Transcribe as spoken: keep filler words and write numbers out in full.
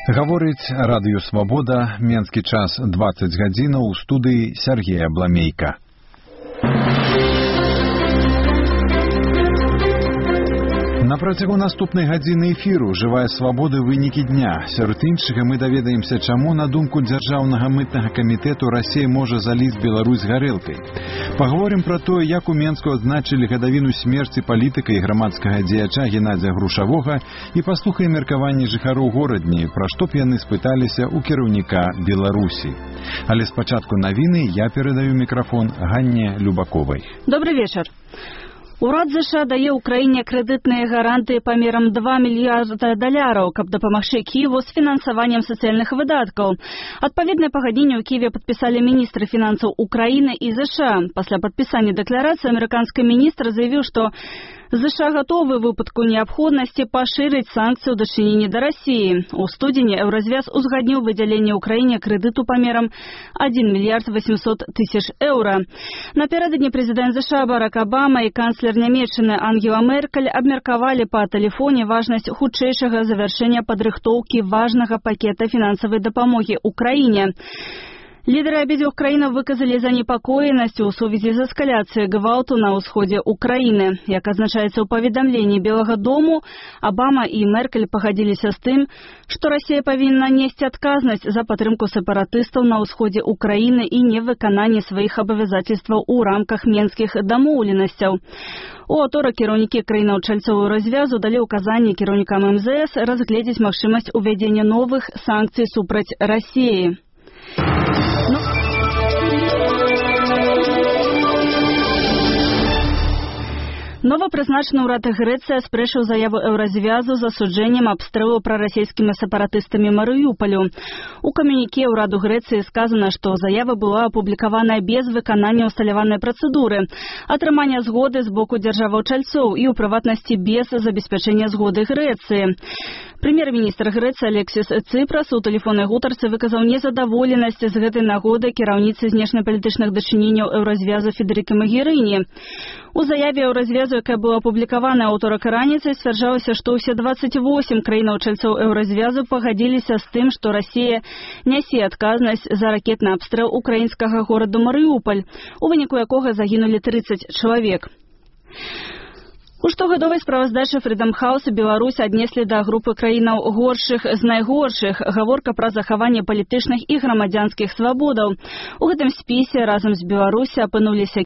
Гаворыць радыё «Свабода», менскі час дваццаць гадзінаў, у студыі Сергея Бламейка. На працягу наступнай гадзіны эфіру «Жывая свабода. Вынікі дня». Сярод іншага мы даведаемся, чаму, на думку Дзяржаўнага мытнага камітэту, Расія можа заліць Беларусь гарэлкай. Паговорым пра тое, як у Менску адзначылі гадавіну смерці палітыка і грамадскага дзеяча Геннадзя Грушавога, і паслухаем меркаванні жыхароў горадні, пра што б яны спыталіся ў кіраўніка Беларусі. Але спачатку навіны я перадаю мікрафон Ганне Любаковай. Добрый вечер. Урад ЗША дае Украіне крэдытныя гарантыі памерам два мільярда даляраў, каб дапамагчы Кіеву з фінансаваннем сацыяльных выдаткаў. Адпаведнае пагадненне ў Кіеве падпісалі міністры фінансаў Украіны і ЗША. Пасля падпісання дэкларацыі амерыканскі міністр заявіў, што ЗША гатовы ў выпадку неабходнасці пашырыць санкцыі ў дачыненні да Расіі. У студзені Еўразвяз узгадніў выдзяленне Украіне крэдыту памерам адзін мільярд восемьсот тысяч еўра. Напярэдадні прэзідэнт ЗША Барак Абама і канцлер Нямецчыны Ангела Меркель абмеркавалі па тэлефоне важнасць хутчэйшага завяршэння падрыхтоўкі важнага пакета фінансавай дапамогі Украіне. Лідары абедзвюх краінаў выказалі занепакоенасць у сувязі з эскаляцыяй гвалту на ўсходзе Украіны. Як адзначаецца ў паведамленні Белага дому, Абама і Меркель пагадзіліся з тым, што Расія павінна несці адказнасць за падтрымку сепаратыстаў на ўсходзе Украіны і невыкананне сваіх абавязацельстваў у рамках менскіх дамоўленасцяў. У аўторак кіраўнікі краінаў-чальцоў развязу далі ўказанне кіраўнікам эм зэ эс разгледзець магчымасць увядзення новых санкцый супраць Расіі. Ну... Новапрызначаны ўрад Грэцыі спрэчыў заяву Еўразвязу з асуджэннем абстрэлу прарасійскімі сепаратыстамі Марыюполю. У камюніке ўраду Грэцыі сказана, што заява была апублікаваная без выканання усталяванай працэдуры, атрымання згоды з боку дзяржаваў-чальцоў і, у прыватнасці, без забеспячэння згоды Грэцыі. Прэм'ер-міністр Грэцыі Алексіс Цыпрас у тэлефоннай гутарцы выказаў незадаволенасць з гэтай нагоды кіраўніцы знешнепалітычных дачыненняў Еўразвязу Федэрыкі Магерыні. У заяве Еўразвязу, якая была апублікавана аўторак раніцай, сцвярджалася, што ўсе дваццаць восем краінаў-чальцоў Еўразвязу пагадзіліся з тым, што Расія нясе адказнасць за ракетны абстрэл украінскага гораду Марыюполь, у выніку якога загінулі трыццаць чалавек. У штогадовай справаздачы Freedom House Беларусь аднеслі да групы краінаў горшых з найгоршых. Гаворка пра захаванне палітычных і грамадзянскіх свабодаў. У гэтым спісе разам з Беларусі апынуліся